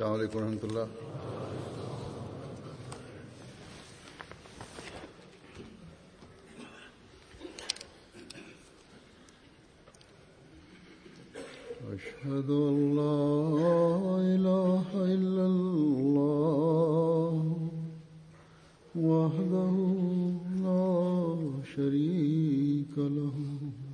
अस्सलाम वालेकुम रहमतुल्लाह। अशहदु अल्ला इलाहा इल्लल्लाह वहदहु ला शरीका लहु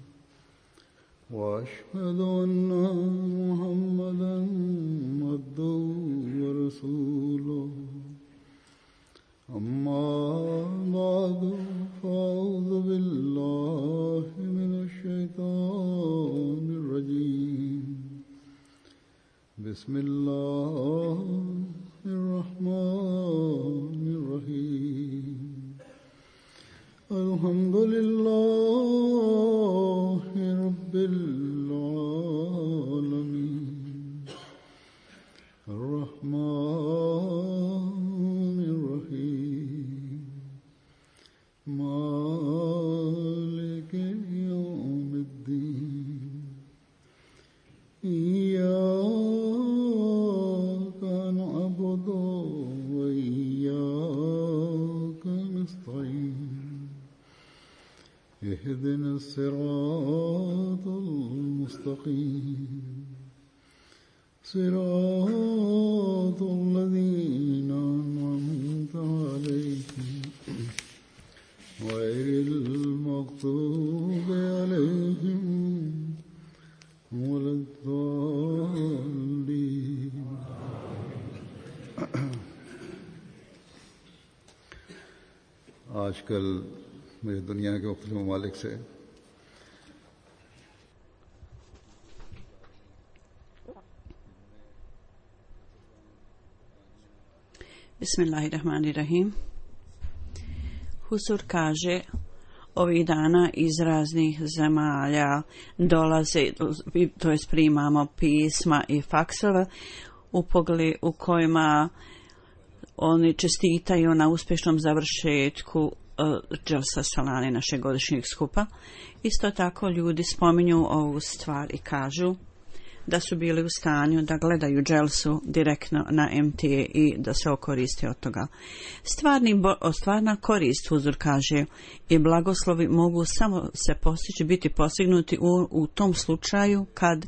वअशहदु अन्ना मुहम्मदन अब्दुहु व रसूलुहु अम्मा बअदु फ़अऊज़ु बिल्लाहि मिनश शैतानिर रजीम बिस्मिल्लाहिर रहमानिर रहीम अल्हम्दुलिल्लाहि रब्बिल आलमीन अर्रहमानिर रहीम मालिकि यौमिद्दीन इय्याका नअबुदु व इय्याका नस्तईन اهدنا الصراط المستقيم صراط الذين أنعمت عليهم غير المغضوب عليهم ولا الضالين आजकल मेरे दुनिया के मुख्तलिफ ममालिक से Bismillahirrahmanirrahim. Husur kaže, ovih dana iz raznih zemalja dolaze, to jest primamo pisma i faksova u kojima oni čestitaju na uspješnom završetku Dželsa Salane, našeg godišnjeg skupa. Isto tako ljudi spominju ovu stvar i kažu da su bili u stanju da gledaju Dželsu direktno na MTA i da se okoriste od toga. Stvarna korist, Huzur kaže, i blagoslovi mogu samo se postići, biti postignuti u tom slučaju kad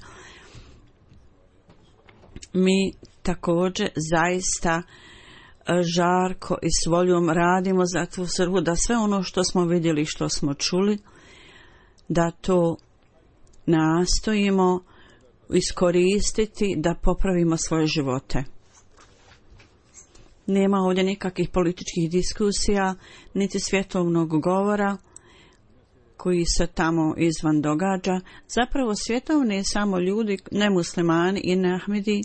mi također zaista žarko i s voljom radimo za tu svrhu, da sve ono što smo vidjeli, što smo čuli, da to nastojimo iskoristiti da popravimo svoje živote. Nema ovdje nikakvih političkih diskusija, niti svjetovnog govora koji se tamo izvan događa. Zapravo svjetovni samo ljudi, nemuslimani i neahmedi,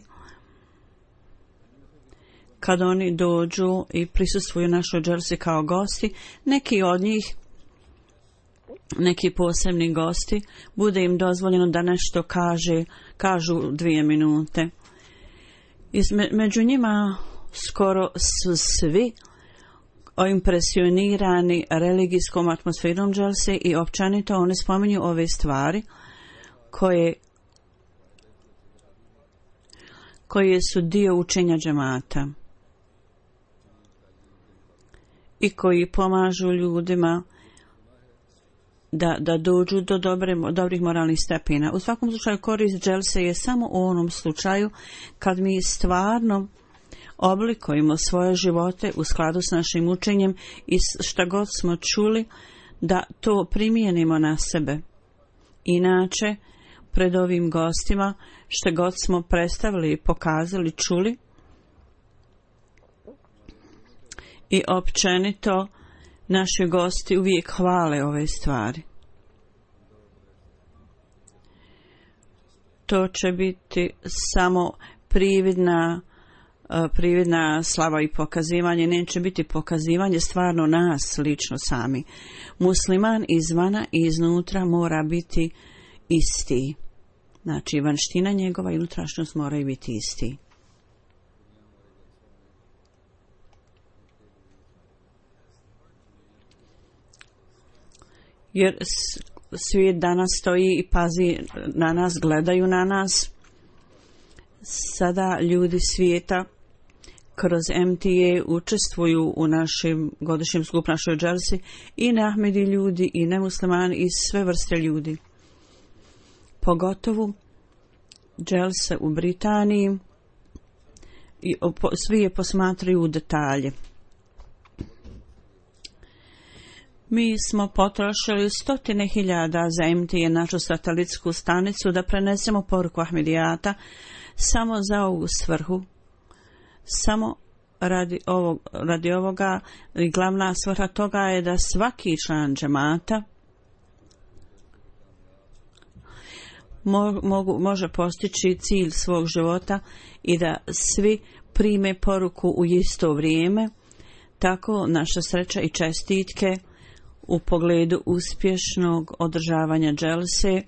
kad oni dođu i prisustvuju našoj dželsi kao gosti, neki od njih, neki posebni gosti, bude im dozvoljeno da nešto kažu 2 minute. Među njima skoro su svi impresionirani religijskom atmosferom dželse i općenito oni spominju ove stvari koje su dio učenja džemata i koji pomažu ljudima da dođu do dobrih moralnih stepena. U svakom slučaju korist dželse je samo u onom slučaju kad mi stvarno oblikujemo svoje živote u skladu s našim učenjem i šta god smo čuli da to primijenimo na sebe. Inače, pred ovim gostima šta god smo predstavili, pokazali, čuli i općenito naši gosti uvijek hvale ove stvari. To će biti samo prividna slava i pokazivanje, neće biti pokazivanje stvarno nas lično sami. Musliman izvana i iznutra mora biti isti. Znači, vanština njegova i unutrašnjost moraju biti isti. Jer svijet danas stoji i pazi na nas, gledaju na nas. Sada ljudi svijeta kroz MTA učestvuju u našem godišnjem skupu našoj dželsi i neahmedi ljudi i nemuslimani i sve vrste ljudi. Pogotovo dželse u Britaniji i svi je posmatraju u detalje. Mi smo potrošili 100.000 za MTA, našu satelitsku stanicu, da prenesemo poruku Ahmedijata samo za ovu svrhu. Samo radi ovoga i glavna svrha toga je da svaki član džemata može postići cilj svog života i da svi prime poruku u isto vrijeme. Tako naša sreća i čestitke u pogledu uspješnog održavanja dželse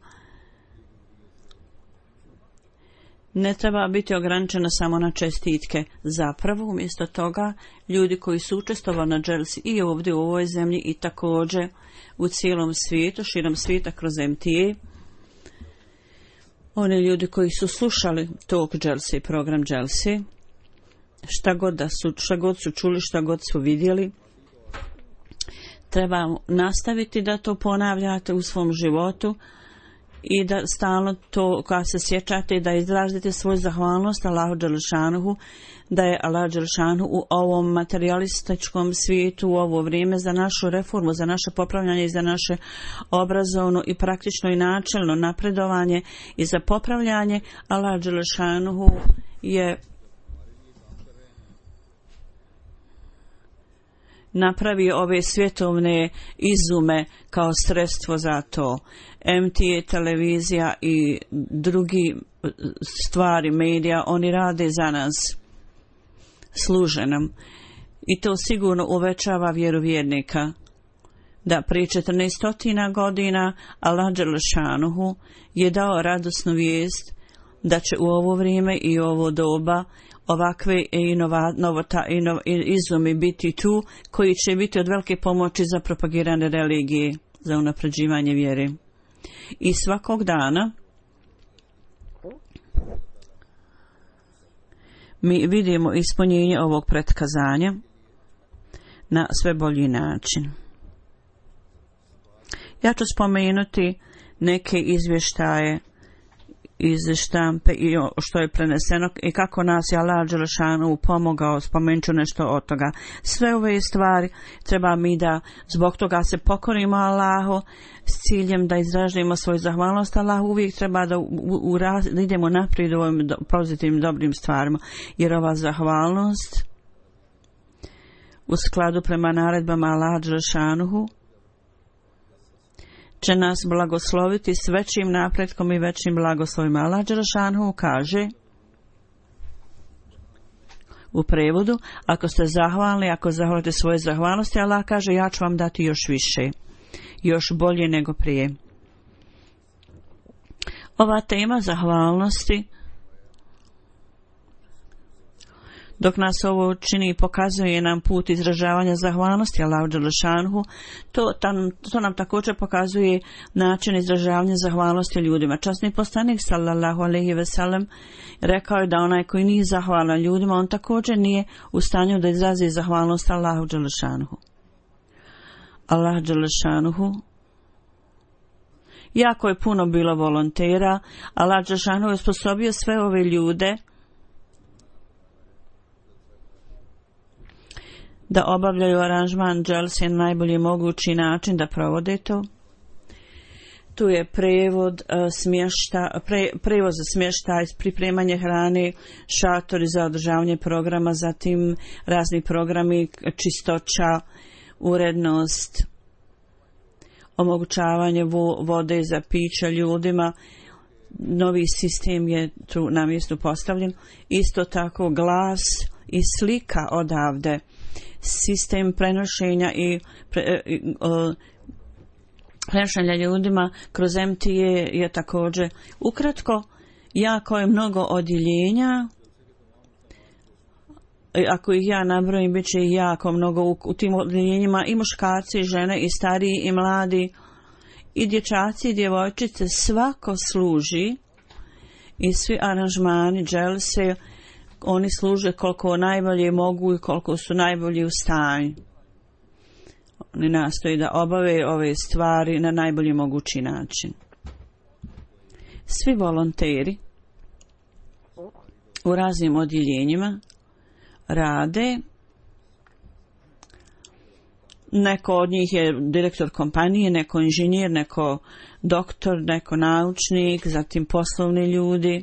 ne treba biti ograničena samo na čestitke. Zapravo, umjesto toga, ljudi koji su učestvovali na dželsi i ovdje u ovoj zemlji i također u cijelom svijetu, širom svijeta kroz MTA, oni ljudi koji su slušali tog dželse i program dželse, šta god su čuli, šta god su vidjeli, treba nastaviti da to ponavljate u svom životu i da stalno to, kada se sjećate, da izrazite svoju zahvalnost Allahu dželešanuhu, da je Allah dželešanuhu u ovom materialističkom svijetu u ovo vrijeme za našu reformu, za naše popravljanje i za naše obrazovno i praktično i načelno napredovanje i za popravljanje. Allah dželešanuhu je napravi ove svjetovne izume kao sredstvo za to. MTA, televizija i drugi stvari, medija, oni rade za nas, služe nam. I to sigurno uvećava vjeru vjernika. Da prije 1400 godina Allah dželešanuhu je dao radosnu vijest da će u ovo vrijeme i ovo doba ovakve izumi biti tu, koji će biti od velike pomoći za propagiranje religije, za unapređivanje vjere. I svakog dana mi vidimo ispunjenje ovog pretkazanja na sve bolji način. Ja ću spomenuti neke izvještaje iz štampe i što je preneseno i kako nas je Allah dželešanu pomogao. Spomenut ću nešto od toga. Sve ove stvari treba mi da zbog toga se pokorimo Allahu s ciljem da izražimo svoju zahvalnost Allahu. Uvijek treba da idemo naprijed u ovim pozitivnim dobrim stvarima, jer ova zahvalnost u skladu prema naredbama Allah dželešanuhu će nas blagosloviti s većim napretkom i većim blagoslovima. Allah dželešanuhu kaže u prevodu, ako ste zahvalni, ako zahvalite svoje zahvalnosti, Allah kaže, ja ću vam dati još više, još bolje nego prije. Ova tema zahvalnosti, dok nas ovo čini, pokazuje nam put izražavanja zahvalnosti Allahu dželešanuhu, to nam također pokazuje način izražavanja zahvalnosti ljudima. Časni poslanik sallallahu alejhi ve sellem rekao je da onaj koji nije zahvalan ljudima, on također nije u stanju da izrazi zahvalnost Allahu dželešanuhu. Allah dželešanuhu, jako je puno bilo volontera, Allah dželešanuhu je sposobio sve ove ljude da obavljaju aranžman dželse na najbolji mogući način, da provode to. Tu je prevoz za smještaj, pripremanje hrane, šatori za održavanje programa, zatim razni programi, čistoća, urednost, omogućavanje vode za piće ljudima. Novi sistem je tu na mjestu postavljen. Isto tako glas i slika odavde. Sistem prenošenja i prenošenja ljudima kroz MTA je također. Ukratko, jako je mnogo odjeljenja. Ako ih ja nabrojim, bit će jako mnogo u tim odjeljenjima, i muškarci, i žene, i stariji, i mladi, i dječaci, i djevojčice. Svako služi i svi aranžmani, dželse, oni služe koliko najbolje mogu i koliko su najbolji u stanju. Oni nastoji da obave ove stvari na najbolji mogući način. Svi volonteri u raznim odjeljenjima rade. Neko od njih je direktor kompanije, neko inženjer, neko doktor, neko naučnik, zatim poslovni ljudi.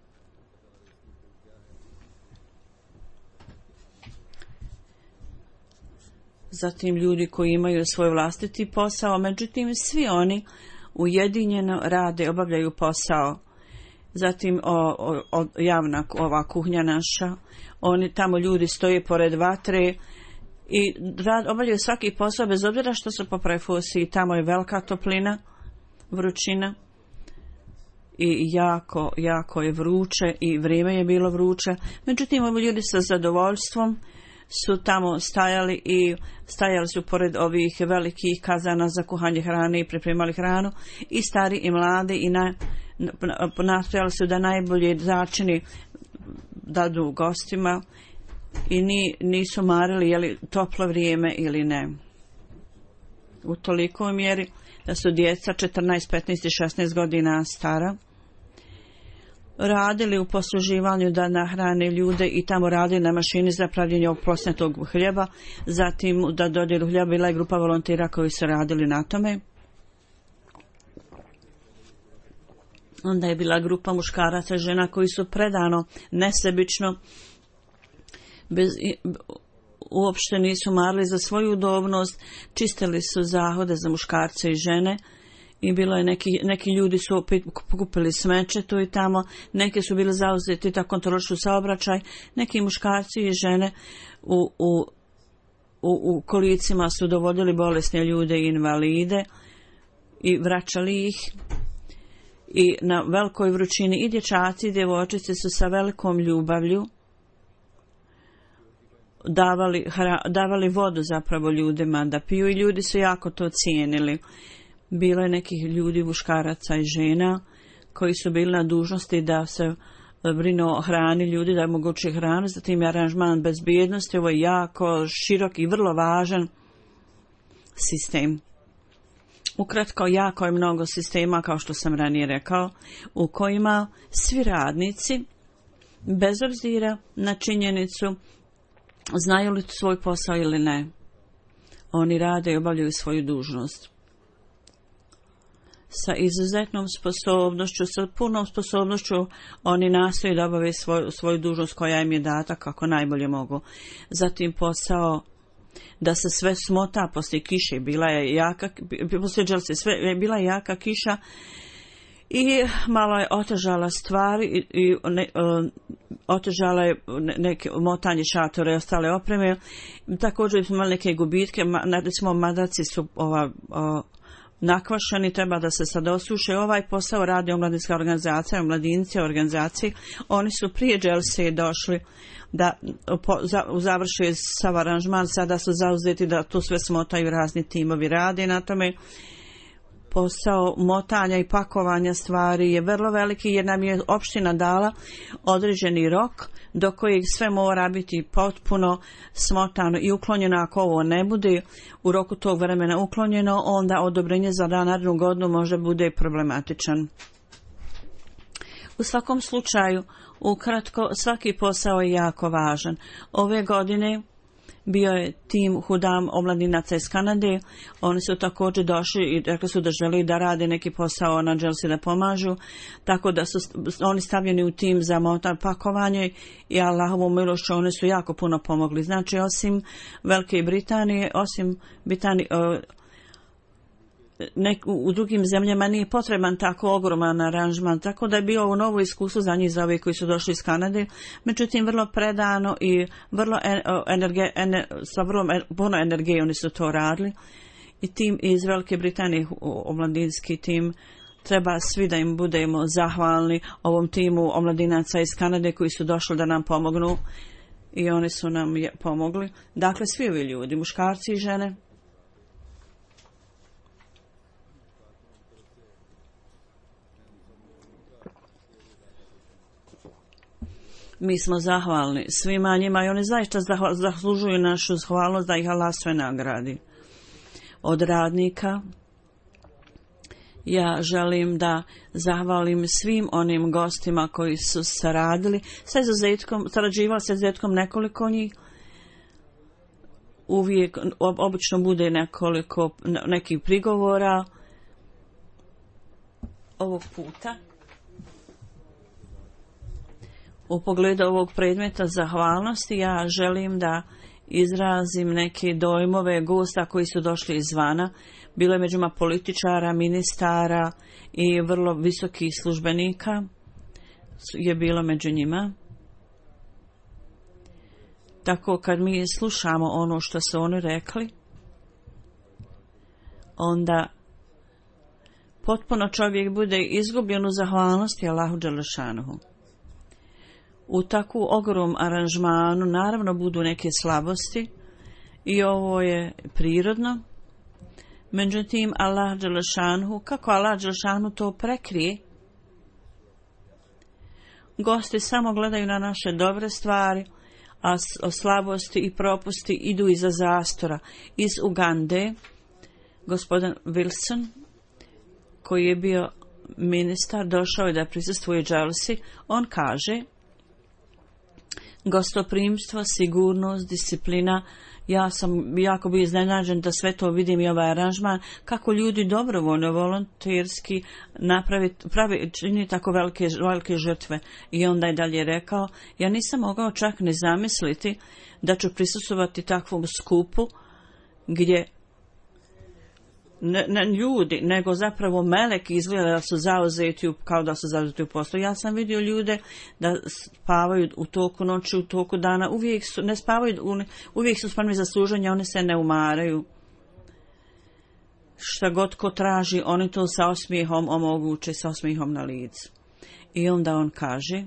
Zatim ljudi koji imaju svoj vlastiti posao, međutim svi oni ujedinjeno rade, obavljaju posao. Zatim javna ova kuhnja naša, oni tamo ljudi stoje pored vatre i obavljaju svaki posao bez obzira što su po prefusi. Tamo je velika toplina, vrućina i jako je vruće i vrijeme je bilo vruće. Međutim, ovi ljudi sa zadovoljstvom su tamo stajali su pored ovih velikih kazana za kuhanje hrane i pripremali hranu, i stari i mladi, i nastojali su da najbolje začini dadu gostima i nisu marili je li toplo vrijeme ili ne. U tolikoj mjeri da su djeca 14, 15 i 16 godina stara radili u posluživanju da nahrane ljude i tamo radili na mašini za pravljenje oplosnatog hljeba, zatim da dodjelu hljeba. Bila je grupa volontera koji su radili na tome. Onda je bila grupa muškaraca i žena koji su predano, nesebično, uopšte nisu marili za svoju udobnost, čistili su zahode za muškarce i žene. I bilo je neki ljudi su opet kupili smeće tu i tamo, neki su bili zauzeti da kontrolišu saobraćaj, neki muškarci i žene u kolicima su dovodili bolesne ljude i invalide i vraćali ih. I na velikoj vrućini i dječaci i djevojčice su sa velikom ljubavlju davali vodu zapravo ljudima da piju i ljudi su jako to cijenili. Bilo je nekih ljudi, muškaraca i žena koji su bili na dužnosti da se brinu o hrani ljudi, da je moguće hranu, zatim je aranžman bezbjednosti. Ovo je jako širok i vrlo važan sistem. Ukratko, jako je mnogo sistema, kao što sam ranije rekao, u kojima svi radnici, bez obzira na činjenicu znaju li svoj posao ili ne, oni rade i obavljaju svoju dužnost sa izuzetnom sposobnošću, sa punom sposobnošću. Oni nastoje da obave svoju dužnost koja im je data kako najbolje mogu. Zatim posao da se sve smota poslije kiše. Bila je jaka kiša i malo je otežala stvari i otežala je neke motanje šatore i ostale opreme. Također smo imali neke gubitke, recimo madaci su nakvašeni, treba da se sad osuše. Ovaj posao radi omladinska organizacija, omladinci organizacije. Oni su prije dželse došli da završe sav aranžman, sada su zauzeti da tu sve smotaju, razni timovi rade na tome. Posao motanja i pakovanja stvari je vrlo veliki jer nam je opština dala određeni rok do kojeg sve mora biti potpuno smotano i uklonjeno. Ako ovo ne bude u roku tog vremena uklonjeno, onda odobrenje za narednu godinu možda bude problematičan. U svakom slučaju, ukratko, svaki posao je jako važan. Ove godine bio je tim Hudam omladinaca iz Kanade. Oni su također došli i rekli su da želi da rade neki posao na dželsi, da pomažu, tako da su oni stavljeni u tim za motar pakovanje i Allahovom milošću oni su jako puno pomogli. Znači, osim Velike Britanije, u drugim zemljama nije potreban tako ogroman aranžman, tako da je bio ovo novo iskustvo za njih, za ove koji su došli iz Kanade. Međutim, vrlo predano i sa vrlo puno energije oni su to radili. I tim iz Velike Britanije, omladinski tim, treba svi da im budemo zahvalni, ovom timu omladinaca iz Kanade koji su došli da nam pomognu i oni su nam pomogli. Dakle, svi ovi ljudi, muškarci i žene. Mi smo zahvalni svima njima i oni zaista zaslužuju našu zahvalnost da ih Allah sve nagradi. Od radnika ja želim da zahvalim svim onim gostima koji su sarađivali sa izuzetkom nekoliko njih. Uvijek, obično bude nekih prigovora. Ovog puta u pogledu ovog predmeta zahvalnosti ja želim da izrazim neke dojmove gosta koji su došli izvana. Bilo je međuma političara, ministara i vrlo visokih službenika je bilo među njima. Tako kad mi slušamo ono što su oni rekli, onda potpuno čovjek bude izgubljen u zahvalnosti Allahu Đelešanuhu. U takvu ogrom aranžmanu naravno budu neke slabosti i ovo je prirodno. Međutim, Allah Đelešanuhu, kako Allah Đelešanuhu to prekrije, gosti samo gledaju na naše dobre stvari, a slabosti i propusti idu iza zastora. Iz Ugande, gospodin Wilson, koji je bio ministar, došao je da prisustvuje dželsi. On kaže: gostoprimstvo, sigurnost, disciplina. Ja sam jako bio iznenađen da sve to vidim i ovaj aranžman, kako ljudi dobrovoljno, volonterski čini tako velike žrtve. I onda je dalje rekao: ja nisam mogao čak ni zamisliti da ću prisustvovati takvom skupu gdje ne ljudi, nego zapravo meleki izgleda da su zauzeti, kao da su zauzeti u poslu. Ja sam vidio ljude da spavaju u toku noći, u toku dana, ne spavaju, uvijek su spremni za služenje, oni se ne umaraju. Šta god ko traži, oni to sa osmijehom omoguće, sa osmijehom na licu. I onda on kaže: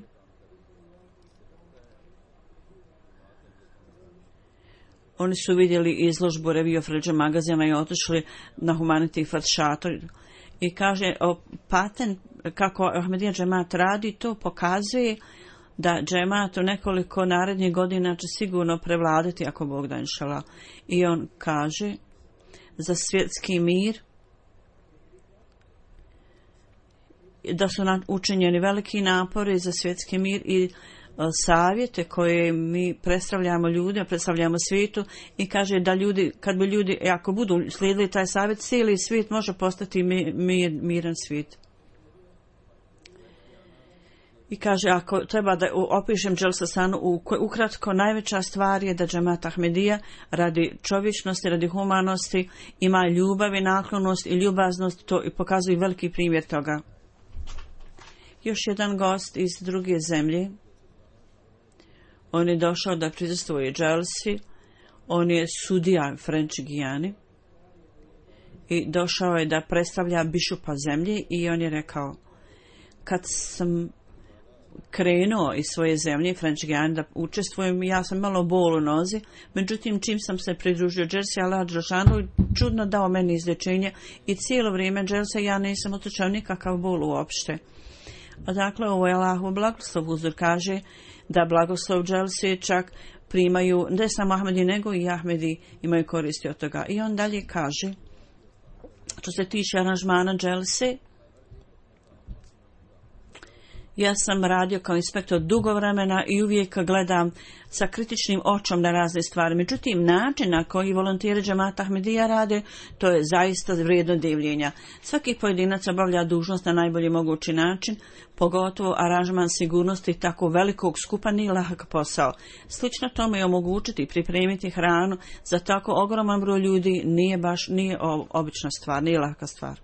oni su vidjeli izložbu Review of Religion magazina i otišli na Humanity First šator i kaže patent kako Ahmadija džemat radi, to pokazuje da džemat u nekoliko narednih godina će sigurno prevladati ako Bog da, inšallah. I on kaže za svjetski mir da su učinjeni veliki napori za svjetski mir i savjete koje mi predstavljamo ljudima, predstavljamo svijetu, i kaže da ljudi, kad bi ljudi, ako budu slijedili taj savjet, cijeli svijet može postati miran svijet. I kaže, ako treba da opišem Dželsasanu ukratko, najveća stvar je da džemat Ahmadija radi čovječnosti, radi humanosti ima ljubav i naklonost i ljubaznost, to i pokazuje veliki primjer toga. Još jedan gost iz druge zemlje, on je došao da prisustvuje dželsi, on je sudija French Gijani i došao je da predstavlja bišupa zemlje i on je rekao: kad sam krenuo iz svoje zemlje French Gijani da učestvujem, ja sam malo bol u nozi, međutim čim sam se pridružio dželsi, Allah dželšanu čudno dao meni izlječenje i cijelo vrijeme dželse ja nisam osjećao nikakav bol uopšte. A dakle, ovo je Allahu blagoslov. Uzor kaže da blagoslov dželsi čak primaju ne samo Ahmedi, nego i Ahmedi imaju koristi od toga. I on dalje kaže, što se tiče aranžmana dželsi, ja sam radio kao inspektor dugo vremena i uvijek gledam sa kritičnim očom na razne stvari. Međutim, način na koji volonteri džemata Ahmadija rade, to je zaista vrijedno divljenja. Svaki pojedinac obavlja dužnost na najbolji mogući način, pogotovo aranžman sigurnosti tako velikog skupa nije lahak posao. Slično tome je omogućiti i pripremiti hranu za tako ogroman broj ljudi nije obična stvar, nije lahka stvar.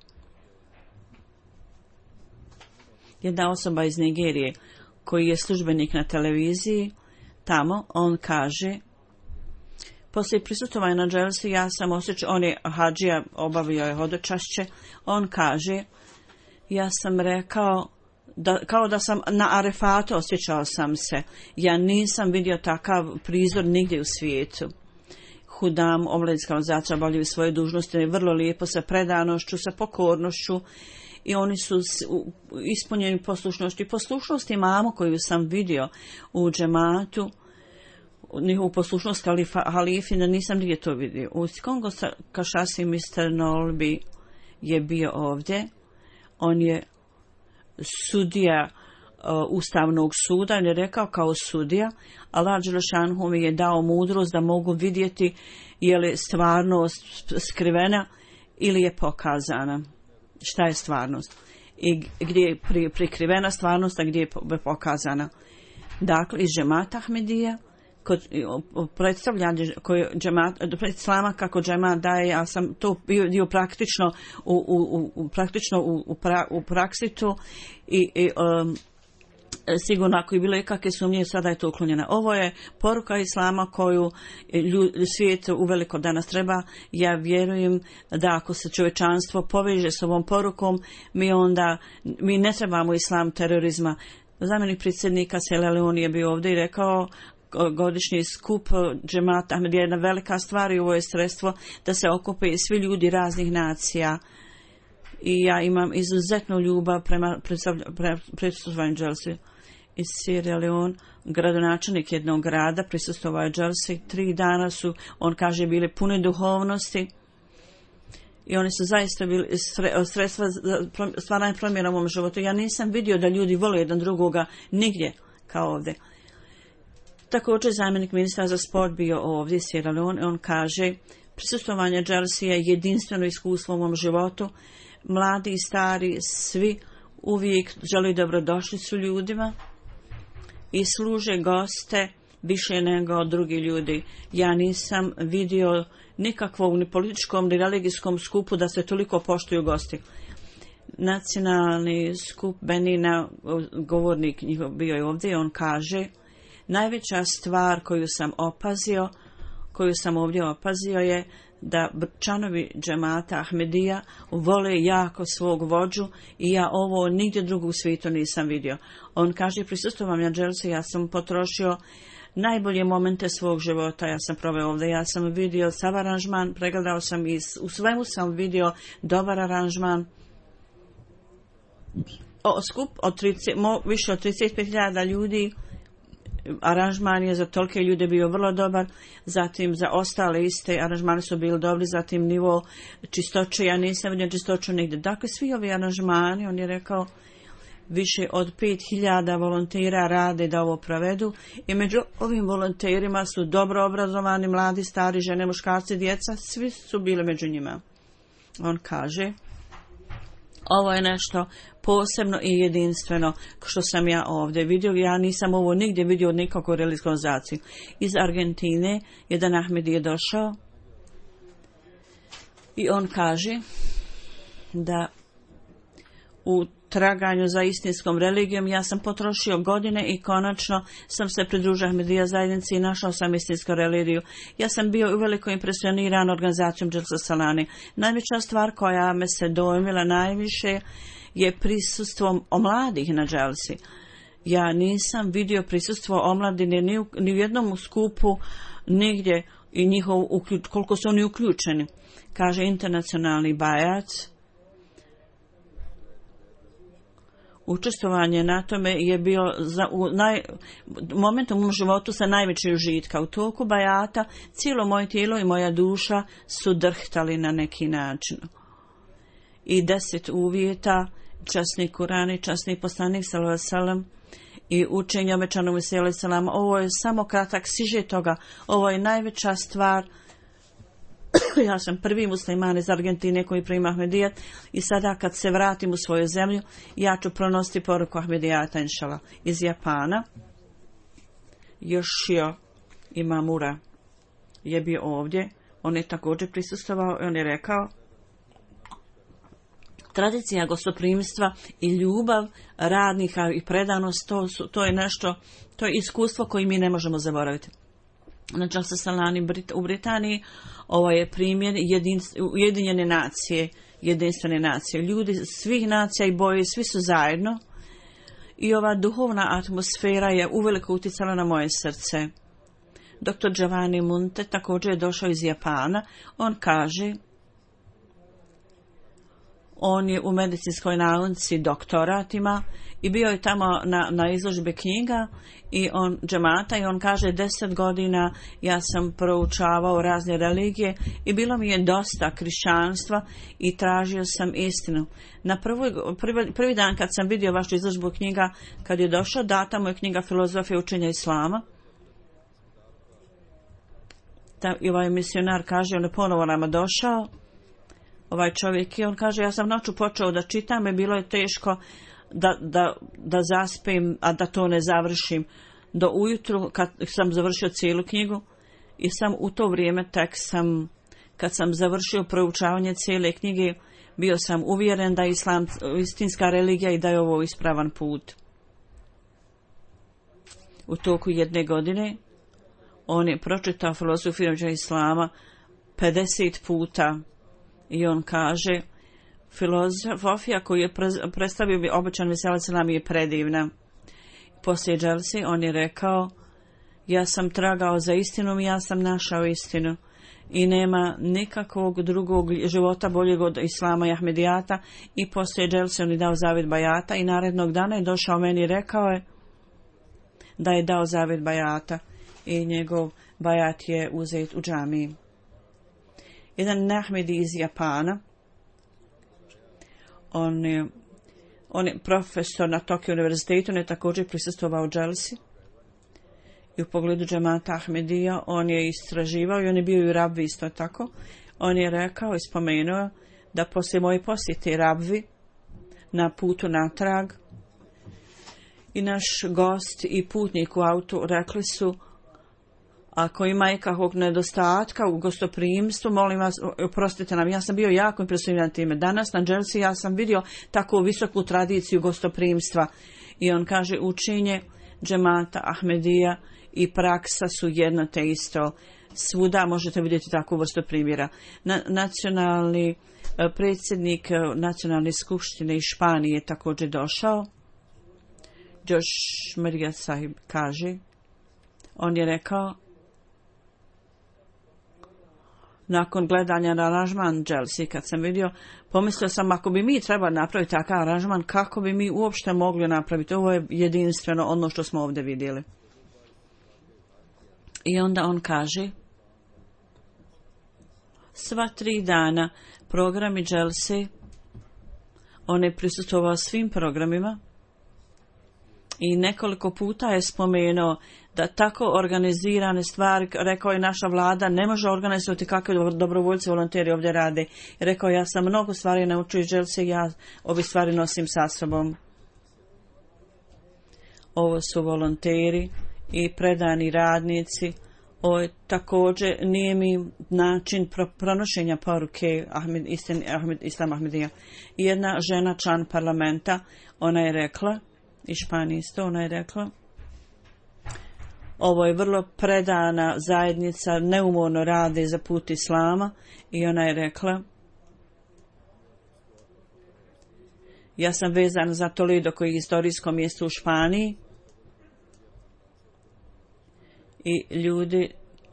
Jedna osoba iz Nigerije koji je službenik na televiziji tamo, on kaže, poslije prisustvovanja na dželsi ja sam osjećao, on je hadžija, obavio je hodočašće, on kaže, ja sam rekao, kao da sam na Arefatu osjećao sam se, ja nisam vidio takav prizor nigdje u svijetu. Hudam, omladinska organizacija obavljaju svoje dužnosti vrlo lijepo, sa predanošću, sa pokornošću, i oni su ispunjeni poslušnosti. Poslušnost imamo koju sam vidio u džematu, njihovu poslušnost halifi, da nisam gdje to vidio. U Kongo Kašasi Mr. Nolbi je bio ovdje. On je sudija Ustavnog suda. On je rekao kao sudija, Allah Đelešanu mi je dao mudrost da mogu vidjeti je li stvarnost skrivena ili je pokazana. Šta je stvarnost? I gdje je prikrivena stvarnost, a gdje je pokazana. Dakle, iz džemata Ahmedija, kod predstavljanje koje pred islama kako džemat daje, ja sam to bio praktično u praksi to i sigurno ako je bilo kakve sumnje, sada je to uklonjeno. Ovo je poruka islama koju svijet uveliko danas treba. Ja vjerujem da ako se čovječanstvo poveže s ovom porukom, mi ne trebamo islam terorizma. Zamjenik predsjednika Sierra Leone je bio ovdje i rekao godišnji skup džemata Ahmedija je jedna velika stvar i ovo je sredstvo da se okupe svi ljudi raznih nacija. I ja imam izuzetnu ljubav prema prisustvovanju dželsi. Iz Sierra Leone, gradonačelnik jednog grada, prisustvovao je dželsi. 3 dana su, on kaže, bili pune duhovnosti i oni su zaista bili sredstva za stvaranje promjena u mom životu. Ja nisam vidio da ljudi vole jedan drugoga nigdje kao ovdje. Također zamjenik ministra za sport bio ovdje, Sierra Leone, on kaže, prisustvovanje dželsi je jedinstveno iskustvo u mom životu. Mladi i stari, svi uvijek žele dobrodošlicu ljudima i služe goste više nego drugi ljudi. Ja nisam vidio nikakvog ni političkom ni religijskom skupu da se toliko poštuju gosti. Nacionalni skup Benina, govornik njihov bio je ovdje i on kaže, najveća stvar koju sam ovdje opazio je da članovi džemata Ahmedija vole jako svog vođu i ja ovo nigdje drugo u svijetu nisam vidio. On kaže, prisustvovanje na dželsi, ja sam potrošio najbolje momente svog života, ja sam proveo ovdje, ja sam vidio sav aranžman, pregledao sam i u svemu sam vidio dobar aranžman. Skup od više od 35.000 ljudi, aranžman je za tolike ljude bio vrlo dobar, zatim za ostale iste aranžmani su bili dobri, zatim nivo čistoće, ja nisam vidio čistoću nigdje. Dakle, svi ovi aranžmani, on je rekao, više od 5.000 volontera rade da ovo provedu i među ovim volonterima su dobro obrazovani, mladi, stari, žene, muškarci, djeca, svi su bili među njima. On kaže, ovo je nešto posebno i jedinstveno što sam ja ovdje vidio. Ja nisam ovo nigdje vidio od nikakvu religijsku organizaciju. Iz Argentine jedan Ahmed je došao i on kaže da u traganju za istinskom religijom ja sam potrošio godine i konačno sam se pridružio Ahmedija zajednici i našao sam istinsku religiju. Ja sam bio uveliko impresioniran organizacijom Dželsa Salani. Najveća stvar koja me se dojmila najviše je prisustvo omladih na dželsi. Ja nisam vidio prisustvo omladine ni u jednom skupu nigdje i koliko su oni uključeni. Kaže internacionalni bajac. Učestvovanje na tome je bio momentom u životu sa najvećeg užitka. U toku bajata cijelo moje tijelo i moja duša su drhtali na neki način. I 10 uvjeta, časni Kurani, časni poslanik sallallahu alejhi ve sellem i učenje obećanog sallallahu alejhi ve sellem. Ovo je samo kratak sižet toga. Ovo je najveća stvar. Ja sam prvi musliman iz Argentine koji prima Ahmedijat i sada kad se vratim u svoju zemlju ja ću pronositi poruku Ahmedijata inšala. Iz Japana Yoshio Imamura je bio ovdje, on je također prisustvovao i on je rekao, tradicija gostoprimstva i ljubav radnika i predanost, to je nešto, to je iskustvo koje mi ne možemo zaboraviti. Na Dželsa Salani u Britaniji ovo je primjer ujedinjene nacije, jedinstvene nacije. Ljudi svih nacija i boje, svi su zajedno i ova duhovna atmosfera je uveliko utjecala na moje srce. Dr. Giovanni Munte također je došao iz Japana. On kaže, On je u medicinskoj nauci doktorat ima i bio je tamo na izložbi knjiga i džemata i on kaže 10 godina ja sam proučavao razne religije i bilo mi je dosta kršćanstva i tražio sam istinu. Na prvi dan kad sam vidio vašu izložbu knjiga, kad je došao, data mu je knjiga Filozofija učenja islama. I ovaj misionar kaže, on je ponovo nama došao, ovaj čovjek, i on kaže, ja sam noću počeo da čitam i bilo je teško da zaspim, a da to ne završim do ujutru kad sam završio cijelu knjigu i sam u to vrijeme kad sam završio proučavanje cijele knjige, bio sam uvjeren da je islam istinska religija i da je ovo ispravan put. U toku jedne godine on je pročitao filozofiju islama 50 puta i on kaže, filozofija koju je predstavio obećan Mesija selam je predivna. Poslije dželsi on je rekao, ja sam tragao za istinom i ja sam našao istinu i nema nikakvog drugog života boljeg od islama i ahmedijata. I poslije dželsi on je dao zavjet bajata i narednog dana je došao meni i rekao je da je dao zavjet bajata i njegov bajat je uzet u džamiji. Jedan Nahmedi iz Japana, on je profesor na Tokio univerzitetu, on je također prisustvovao dželsi i u pogledu džemata Ahmedija on je istraživao i on je bio i u Rabvi isto tako. On je rekao i spomenuo da poslije moje posjete Rabvi na putu natrag i naš gost i putnik u autu rekli su, ako ima ikakvog nedostatka u gostoprimstvu, molim vas, oprostite nam. Ja sam bio jako impresioniran time. Danas na dželsi ja sam vidio takvu visoku tradiciju gostoprimstva. I on kaže, učenje džemata Ahmedija i praksa su jedno te isto. Svuda možete vidjeti takvu vrstu primjera. Nacionalni predsjednik nacionalne skupštine iz Španije je također došao. Josh Maria Sahib kaže, on je rekao, nakon gledanja na aranžman dželsi, kad sam vidio, pomislio sam, ako bi mi trebali napraviti takav aranžman, kako bi mi uopšte mogli napraviti? Ovo je jedinstveno ono što smo ovdje vidjeli. I onda on kaže, sva 3 dana programi dželsi, on je prisustvovao svim programima i nekoliko puta je spomenuo da tako organizirane stvari, rekao je, naša vlada ne može organizovati kakve dobrovoljci, volonteri ovdje rade. I rekao, ja sam mnogo stvari naučio iz dželsi, ja ove stvari nosim sa sobom. Ovo su volonteri i predani radnici. Ovo je također nije mi način pronošenja poruke Islam Ahmedija. Jedna žena, član parlamenta, ona je rekla, iz Španije isto, ona je rekla, ovo je vrlo predana zajednica, neumorno rade za put islama i ona je rekla, ja sam vezan za Toledo koji je historijsko mjesto u Španiji i ljudi